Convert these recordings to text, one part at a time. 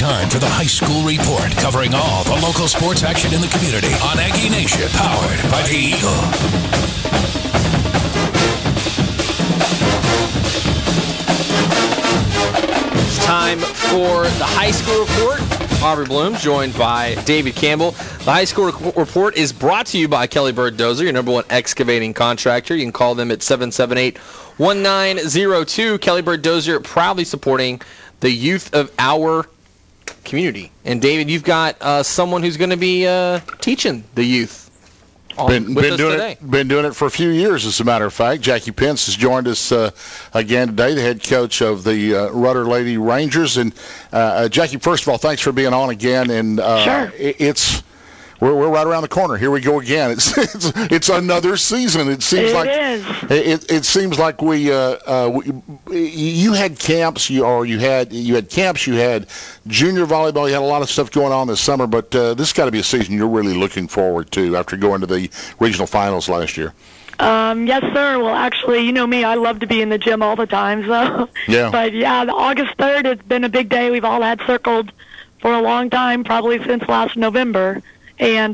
time for the High School Report, covering all the local sports action in the community on Aggie Nation, powered by the Eagle. It's time for the High School Report. Aubrey Bloom, joined by David Campbell. The High School Report is brought to you by Kelly Bird Dozer, your number one excavating contractor. You can call them at 778-1902. Kelly Bird Dozer, proudly supporting the youth of our community. And David, you've got someone who's going to be teaching the youth. Been doing it for a few years, as a matter of fact. Jackie Pence has joined us again today, the head coach of the Rudder Lady Rangers. And Jackie, first of all, thanks for being on again. And sure. We're right around the corner. Here we go again. It's another season. It seems it seems like you had camps. You had camps. You had junior volleyball. You had a lot of stuff going on this summer. But this has got to be a season you're really looking forward to after going to the regional finals last year. Yes, sir. Well, actually, you know me. I love to be in the gym all the time. So, yeah. But yeah, the August 3rd has been a big day. We've all had circled for a long time, probably since last November. And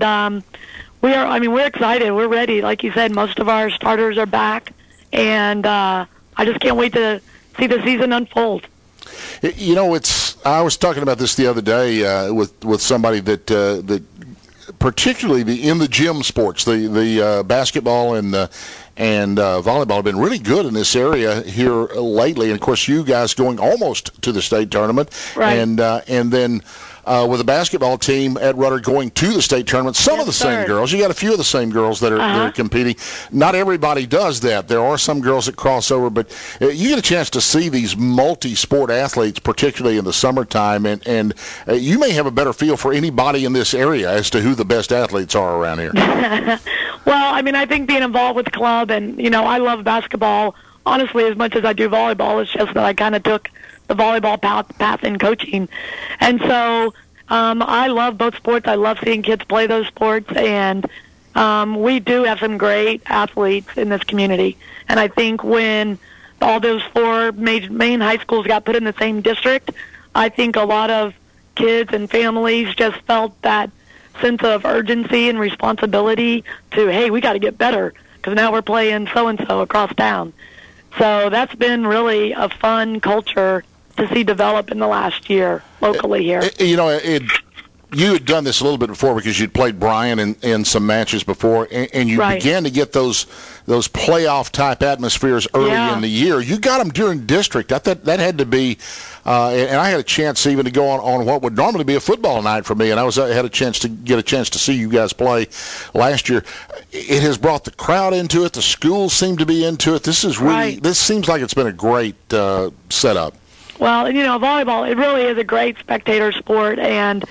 we're excited. We're ready. Like you said, most of our starters are back, and I just can't wait to see the season unfold. You know, I was talking about this the other day with somebody that particularly in the gym sports, the basketball and volleyball have been really good in this area here lately. And of course, you guys going almost to the state tournament, right? And then. With the basketball team at Rudder going to the state tournament, some of the same girls. You got a few of the same girls that are competing. Not everybody does that. There are some girls that cross over, but you get a chance to see these multi-sport athletes, particularly in the summertime, and you may have a better feel for anybody in this area as to who the best athletes are around here. Well, I mean, I think being involved with the club, and, you know, I love basketball, honestly, as much as I do volleyball. It's just that I kind of took the volleyball path in coaching. And so I love both sports. I love seeing kids play those sports. And we do have some great athletes in this community. And I think when all those four main high schools got put in the same district, I think a lot of kids and families just felt that sense of urgency and responsibility to, hey, we got to get better because now we're playing so-and-so across town. So that's been really a fun culture to see develop in the last year locally here. You know, you had done this a little bit before because you'd played Bryan in some matches before, and you began to get those playoff-type atmospheres early in the year. You got them during district. I thought that had to be, and I had a chance even to go on what would normally be a football night for me, and I had a chance to see you guys play last year. It has brought the crowd into it. The schools seem to be into it. This is really this seems like it's been a great setup. Well, you know, volleyball, it really is a great spectator sport, and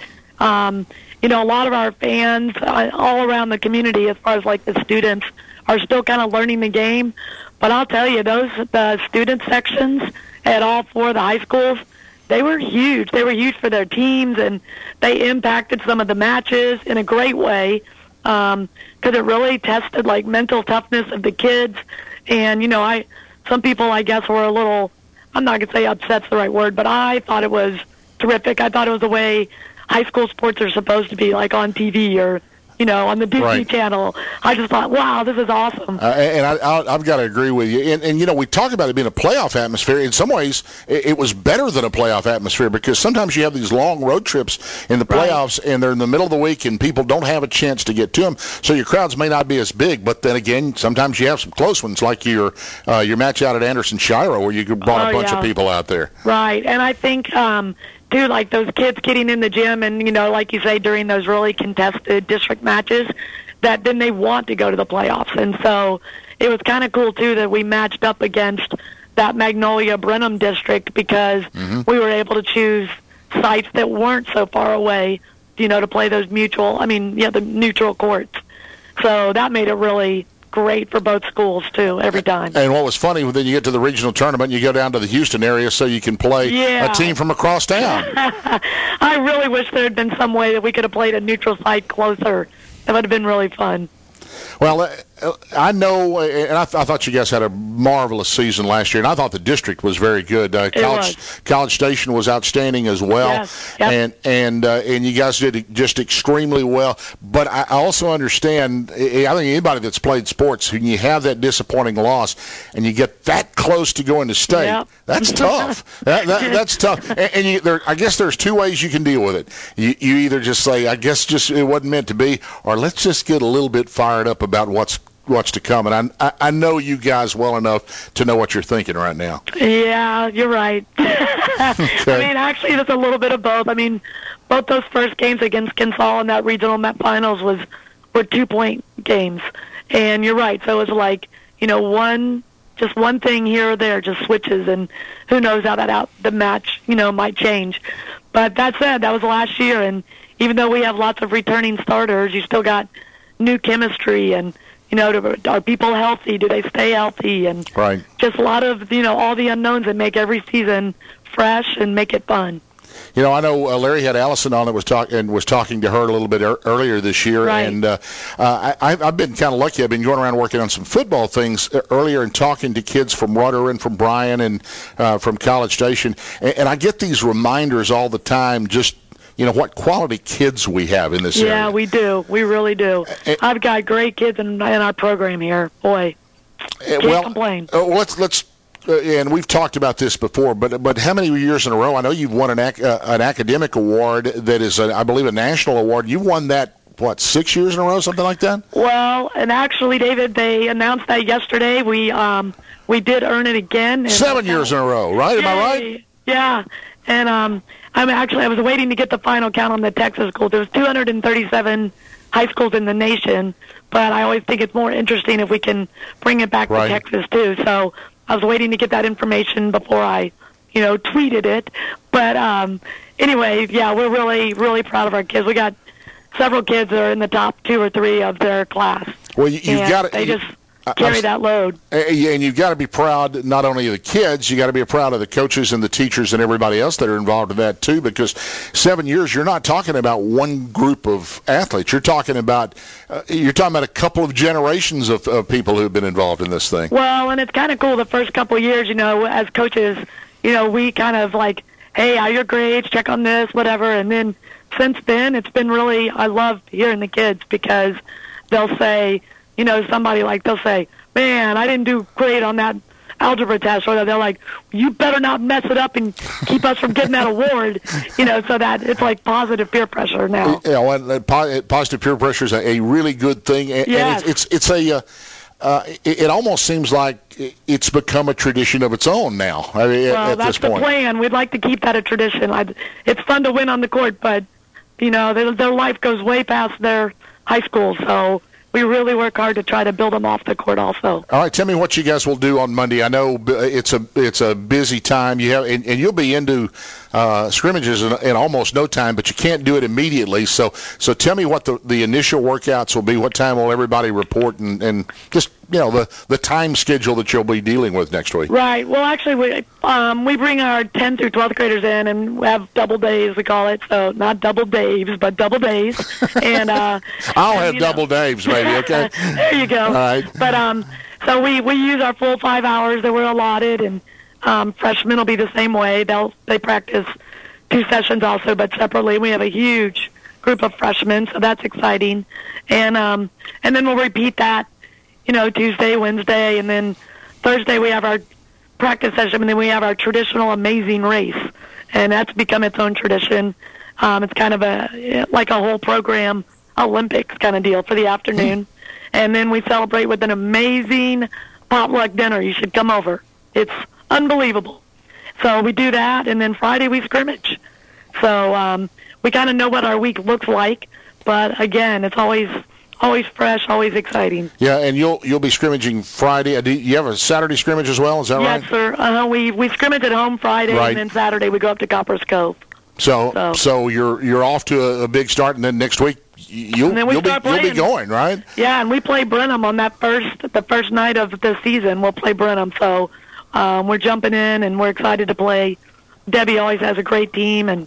you know, a lot of our fans all around the community, as far as like the students, are still kind of learning the game. But I'll tell you, the student sections at all four of the high schools, they were huge. They were huge for their teams, and they impacted some of the matches in a great way because it really tested like mental toughness of the kids. And you know, some people I guess were a little, I'm not going to say upset's the right word, but I thought it was terrific. I thought it was the way high school sports are supposed to be, like on TV or, you know, on the Disney Channel. I just thought, wow, this is awesome. And I've got to agree with you. And, you know, we talk about it being a playoff atmosphere. In some ways, it was better than a playoff atmosphere because sometimes you have these long road trips in the playoffs, and they're in the middle of the week, and people don't have a chance to get to them. So your crowds may not be as big. But then again, sometimes you have some close ones, like your match out at Anderson-Shiro, where you brought a bunch of people out there. Right. And I think too, like those kids getting in the gym and, you know, like you say, during those really contested district matches, that then they want to go to the playoffs. And so it was kind of cool, too, that we matched up against that Magnolia Brenham district because we were able to choose sites that weren't so far away, you know, to play those the neutral courts. So that made it really great for both schools, too, every time. And what was funny, then you get to the regional tournament, you go down to the Houston area so you can play a team from across town. I really wish there had been some way that we could have played a neutral site closer. That would have been really fun. Well, I know, and I thought you guys had a marvelous season last year, and I thought the district was very good. College Station was outstanding as well, yes. Yep. and you guys did just extremely well. But I also understand. I think anybody that's played sports, when you have that disappointing loss, and you get that close to going to state, yep. That's tough. That's tough. And I guess there's two ways you can deal with it. You either just say, I guess just it wasn't meant to be, or let's just get a little bit fired up about what's to come. And I know you guys well enough to know what you're thinking right now. Yeah, you're right. Okay. I mean, actually, there's a little bit of both. I mean, both those first games against Kinsall in that regional Met finals were 2-point games. And you're right. So it was like, just one thing here or there just switches, and who knows how the match, might change. But that said, that was last year, and even though we have lots of returning starters, you still got new chemistry, and are people healthy? Do they stay healthy? And right. Just a lot of all the unknowns that make every season fresh and make it fun. I know Larry had Allison on that was talking to her a little bit earlier this year, right. And I've been kind of lucky. I've been going around working on some football things earlier and talking to kids from Rudder and from Bryan and from College Station, and I get these reminders all the time. Just what quality kids we have in this area. Yeah, we do. We really do. I've got great kids in our program here. Boy, can't complain. Let's. And we've talked about this before, but how many years in a row? I know you've won an academic award that is, I believe, a national award. You won that, 6 years in a row, something like that? Well, and actually, David, they announced that yesterday. We did earn it again. 7 years in a row, right? Am I right? Yeah, and I was waiting to get the final count on the Texas schools. There was 237 high schools in the nation, but I always think it's more interesting if we can bring it back to Texas too. So I was waiting to get that information before I, tweeted it. But anyway, yeah, we're really, really proud of our kids. We got several kids that are in the top 2 or 3 of their class. Well, you've got to. They just carry that load. Yeah, and you've got to be proud not only of the kids, you got to be proud of the coaches and the teachers and everybody else that are involved in that too. Because 7 years, you're not talking about one group of athletes. You're talking about a couple of generations of people who've been involved in this thing. Well, and it's kind of cool. The first couple of years, as coaches, we kind of like, hey, are your grades? Check on this, whatever. And then since then, it's been really. I love hearing the kids because they'll say. They'll say, man, I didn't do great on that algebra test. Or they're like, you better not mess it up and keep us from getting that award. So that it's like positive peer pressure now. Yeah, positive peer pressure is a really good thing. And yes. It almost seems like it's become a tradition of its own now. Well, at this point. That's the plan. We'd like to keep that a tradition. It's fun to win on the court, but, their life goes way past their high school, so we really work hard to try to build them off the court also. All right, tell me what you guys will do on Monday. I know it's a busy time. You have and you'll be into scrimmages in almost no time, but you can't do it immediately. So tell me what the initial workouts will be. What time will everybody report, and just the time schedule that you'll be dealing with next week. Right. Well, actually, we bring our 10th through 12th graders in, and we have double days, we call it. So not double Daves, but double days. And I'll have double Daves, maybe. Okay. There you go. All right. But so we use our full 5 hours that we're allotted, and freshmen will be the same way. They practice 2 sessions also, but separately. We have a huge group of freshmen, so that's exciting. And then we'll repeat that. Tuesday, Wednesday, and then Thursday we have our practice session, and then we have our traditional amazing race, and that's become its own tradition. It's kind of like a whole program, Olympics kind of deal for the afternoon, and then we celebrate with an amazing potluck dinner. You should come over. It's unbelievable. So we do that, and then Friday we scrimmage. So we kind of know what our week looks like, but again, it's always fresh, always exciting. Yeah, and you'll be scrimmaging Friday. Do you have a Saturday scrimmage as well? Is that right? Yes, sir. We scrimmage at home Friday, right. And then Saturday we go up to Copper's Cove. So you're off to a big start, and then next week you'll be going, right? Yeah, and we play Brenham on the first night of the season. We'll play Brenham, so we're jumping in, and we're excited to play. Debbie always has a great team, and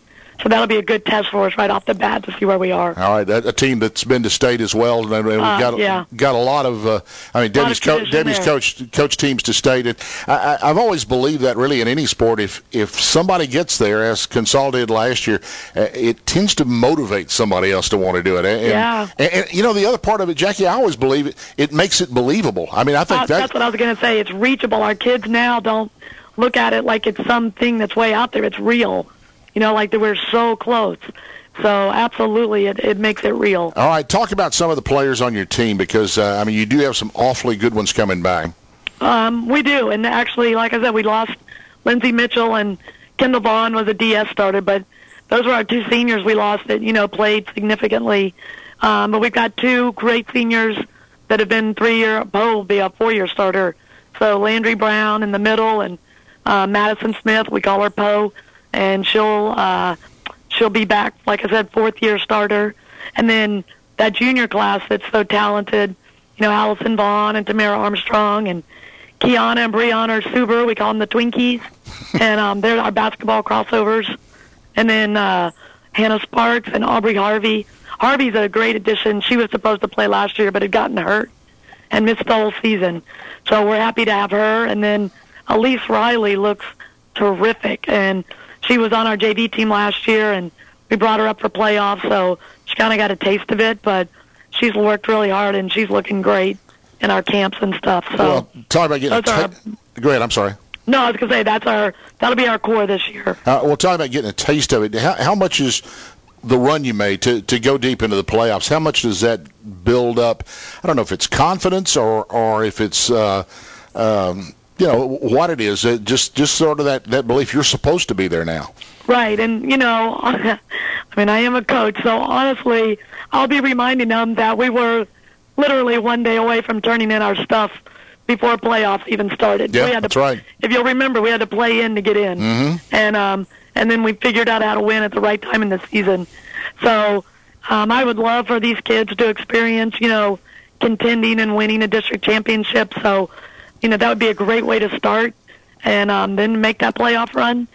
So that'll be a good test for us right off the bat to see where we are. All right, a team that's been to state as well. And we've got a lot of. Debbie's coached teams to state. I've always believed that really in any sport, if somebody gets there, as Consol did last year, it tends to motivate somebody else to want to do it. And the other part of it, Jackie, I always believe it makes it believable. I mean, I think that's what I was going to say. It's reachable. Our kids now don't look at it like it's something that's way out there. It's real. Like that we're so close. So absolutely, it makes it real. All right, talk about some of the players on your team because, you do have some awfully good ones coming back. We do, and actually, like I said, we lost Lindsay Mitchell and Kendall Vaughn was a DS starter, but those were our two seniors we lost that, played significantly. But we've got two great seniors that have been 3-year, Bo will be a 4-year starter. So Landry Brown in the middle and Madison Smith, we call her Poe. And she'll be back, like I said, 4th-year starter. And then that junior class that's so talented, Allison Vaughn and Tamara Armstrong and Kiana and Brianna Suber, we call them the Twinkies. And they're our basketball crossovers. And then Hannah Sparks and Aubrey Harvey. Harvey's a great addition. She was supposed to play last year but had gotten hurt and missed the whole season. So we're happy to have her. And then Elise Riley looks terrific. And she was on our JV team last year, and we brought her up for playoffs, so she kind of got a taste of it, but she's worked really hard, and she's looking great in our camps and stuff. So, well, talk about getting go ahead, I'm sorry. No, I was going to say that'll be our core this year. Talk about getting a taste of it. How much is the run you made to go deep into the playoffs? How much does that build up? I don't know if it's confidence or if it's what it is, just sort of that belief you're supposed to be there now. Right, and, I am a coach, so honestly, I'll be reminding them that we were literally one day away from turning in our stuff before playoffs even started. Yeah, that's right. If you'll remember, we had to play in to get in, and then we figured out how to win at the right time in the season. So I would love for these kids to experience, contending and winning a district championship, so that would be a great way to start, and then make that playoff run.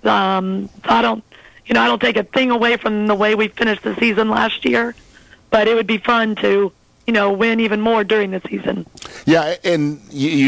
I don't take a thing away from the way we finished the season last year, but it would be fun to, win even more during the season. Yeah, and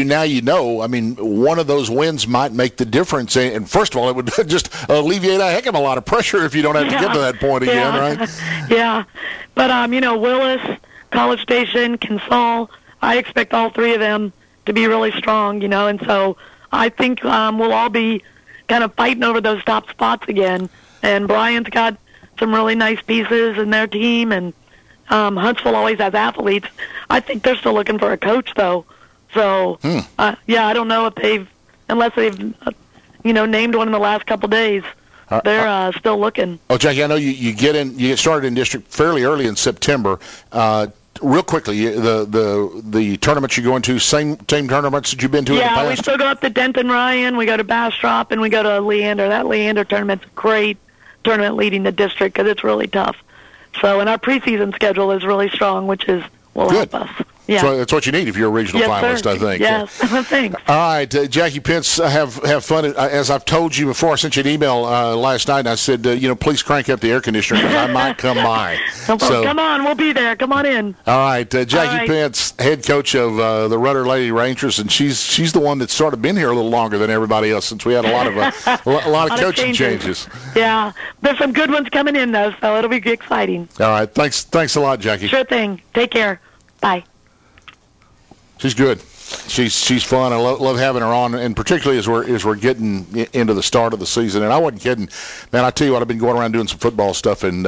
one of those wins might make the difference. And first of all, it would just alleviate a heck of a lot of pressure if you don't have to get to that point again, right? Yeah, but Willis, College Station, Consol, I expect all three of them to be really strong, and so I think we'll all be kind of fighting over those top spots again. And Bryant's got some really nice pieces in their team, and Huntsville always has athletes. I think they're still looking for a coach, though. So, I don't know if unless they've, named one in the last couple days. They're still looking. Oh, Jackie, I know you get started in district fairly early in September. Real quickly, the tournaments you go into, same tournaments that you've been to in the past? Yeah, we still go up to Denton Ryan, we go to Bastrop, and we go to Leander. That Leander tournament's a great tournament leading the district because it's really tough. So, and our preseason schedule is really strong, which will help us. Yeah. So that's what you need if you're a regional finalist, I think. Yes, thanks. All right, Jackie Pence, have fun. As I've told you before, I sent you an email last night, and I said, please crank up the air conditioner because I might come by. Come on, we'll be there. Come on in. All right, Jackie Pence, head coach of the Rudder Lady Rangers, and she's the one that's sort of been here a little longer than everybody else since we had a lot of coaching changes. Yeah, there's some good ones coming in though, so it'll be exciting. All right, thanks a lot, Jackie. Sure thing. Take care. Bye. She's good. She's fun. I love having her on, and particularly as we're getting into the start of the season. And I wasn't kidding, man. I tell you what, I've been going around doing some football stuff, and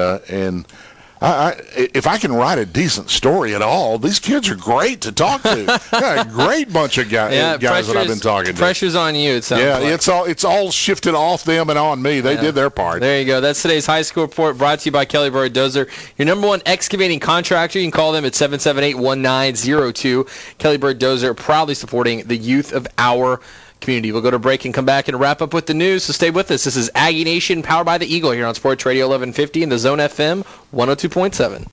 if I can write a decent story at all, these kids are great to talk to. A great bunch of guys that I've been talking to. Pressure's on you, it sounds like. It's all shifted off them and on me. They did their part. There you go. That's today's high school report brought to you by Kelly Bird Dozer, your number one excavating contractor. You can call them at 778-1902. Kelly Bird Dozer, proudly supporting the youth of our community. We'll go to break and come back and wrap up with the news, so stay with us. This is Aggie Nation, powered by the Eagle, here on Sports Radio 1150 and the Zone FM 102.7.